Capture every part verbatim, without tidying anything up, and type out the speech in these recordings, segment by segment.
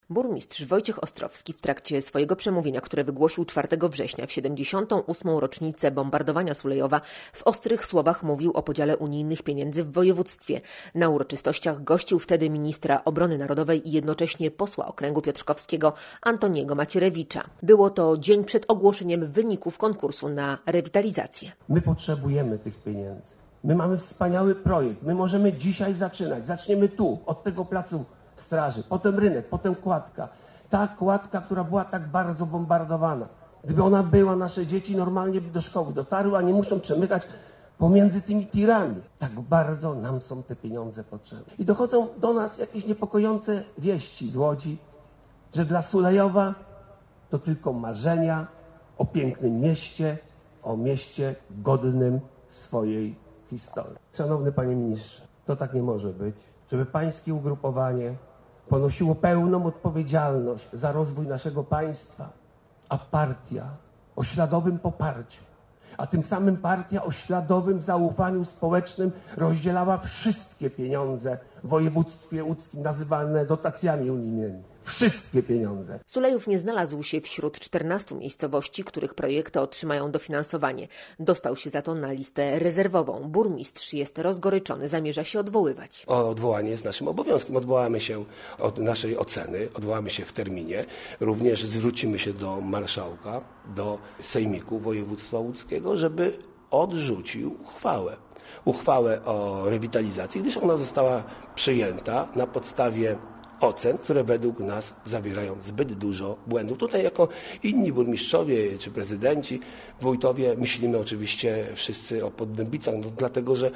Burmistrz Wojciech Ostrowski w trakcie swojego przemówienia, które wygłosił czwartego września w siedemdziesiątą ósmą rocznicę bombardowania Sulejowa, w ostrych słowach mówił o podziale unijnych pieniędzy w województwie. Na uroczystościach gościł wtedy ministra obrony narodowej i jednocześnie posła okręgu piotrkowskiego Antoniego Macierewicza. Było to dzień przed ogłoszeniem wyników konkursu na rewitalizację. My potrzebujemy tych pieniędzy. My mamy wspaniały projekt. My możemy dzisiaj zaczynać. Zaczniemy tu, od tego placu straży, potem rynek, potem kładka. Ta kładka, która była tak bardzo bombardowana. Gdyby ona była, nasze dzieci normalnie by do szkoły dotarły, a nie muszą przemykać pomiędzy tymi tirami. Tak bardzo nam są te pieniądze potrzebne. I dochodzą do nas jakieś niepokojące wieści z Łodzi, że dla Sulejowa to tylko marzenia o pięknym mieście, o mieście godnym swojej historii. Szanowny panie ministrze, to tak nie może być, żeby pańskie ugrupowanie ponosiło pełną odpowiedzialność za rozwój naszego państwa, a partia o śladowym poparciu, a tym samym partia o śladowym zaufaniu społecznym rozdzielała wszystkie pieniądze w województwie łódzkim nazywane dotacjami unijnymi. Wszystkie pieniądze. Sulejów nie znalazł się wśród czternastu miejscowości, których projekty otrzymają dofinansowanie. Dostał się za to na listę rezerwową. Burmistrz jest rozgoryczony, zamierza się odwoływać. O odwołanie jest naszym obowiązkiem. Odwołamy się od naszej oceny, odwołamy się w terminie. Również zwrócimy się do marszałka, do sejmiku województwa łódzkiego, żeby odrzucił uchwałę. Uchwałę o rewitalizacji, gdyż ona została przyjęta na podstawie ocen, które według nas zawierają zbyt dużo błędów. Tutaj jako inni burmistrzowie czy prezydenci, wójtowie myślimy oczywiście wszyscy o Poddębicach, no, dlatego że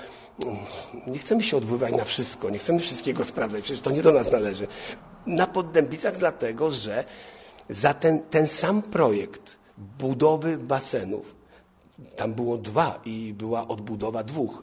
nie chcemy się odwoływać na wszystko, nie chcemy wszystkiego sprawdzać, przecież to nie do nas należy. Na Poddębicach dlatego, że za ten, ten sam projekt budowy basenów, tam było dwa i była odbudowa dwóch.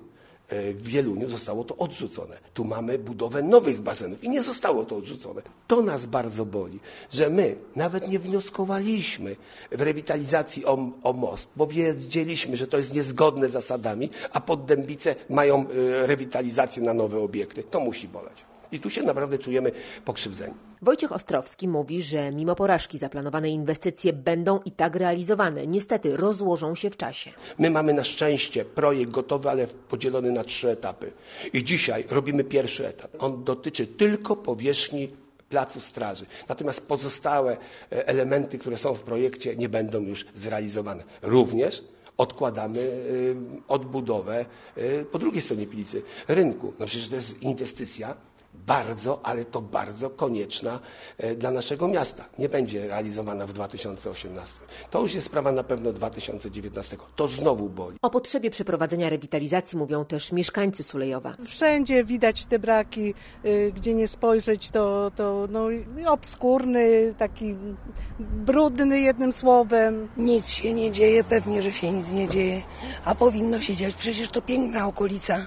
W Wieluniu zostało to odrzucone. Tu mamy budowę nowych basenów i nie zostało to odrzucone. To nas bardzo boli, że my nawet nie wnioskowaliśmy w rewitalizacji o, o most, bo wiedzieliśmy, że to jest niezgodne z zasadami, a Poddębice mają rewitalizację na nowe obiekty. To musi boleć. I tu się naprawdę czujemy pokrzywdzeni. Wojciech Ostrowski mówi, że mimo porażki zaplanowane inwestycje będą i tak realizowane. Niestety rozłożą się w czasie. My mamy na szczęście projekt gotowy, ale podzielony na trzy etapy. I dzisiaj robimy pierwszy etap. On dotyczy tylko powierzchni placu straży. Natomiast pozostałe elementy, które są w projekcie, nie będą już zrealizowane. Również odkładamy odbudowę po drugiej stronie Pilicy rynku. No przecież to jest inwestycja bardzo, ale to bardzo konieczna dla naszego miasta. Nie będzie realizowana w dwa tysiące osiemnastym. To już jest sprawa na pewno dwa tysiące dziewiętnastego. To znowu boli. O potrzebie przeprowadzenia rewitalizacji mówią też mieszkańcy Sulejowa. Wszędzie widać te braki, gdzie nie spojrzeć, to, to no, obskurny, taki brudny jednym słowem. Nic się nie dzieje, pewnie, że się nic nie dzieje, a powinno się dziać. Przecież to piękna okolica.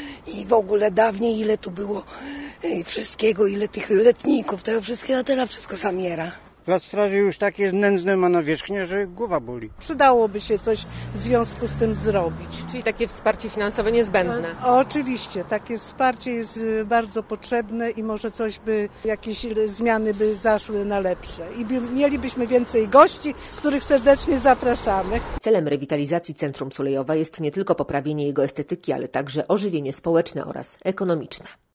I w ogóle dawniej ile tu było wszystkiego, ile tych letników, tego wszystkiego, a teraz wszystko zamiera. Plac straży już takie nędzne ma nawierzchnię, że głowa boli. Przydałoby się coś w związku z tym zrobić. Czyli takie wsparcie finansowe niezbędne. A, oczywiście, takie wsparcie jest bardzo potrzebne i może coś by, jakieś zmiany by zaszły na lepsze. I by, mielibyśmy więcej gości, których serdecznie zapraszamy. Celem rewitalizacji Centrum Sulejowa jest nie tylko poprawienie jego estetyki, ale także ożywienie społeczne oraz ekonomiczne.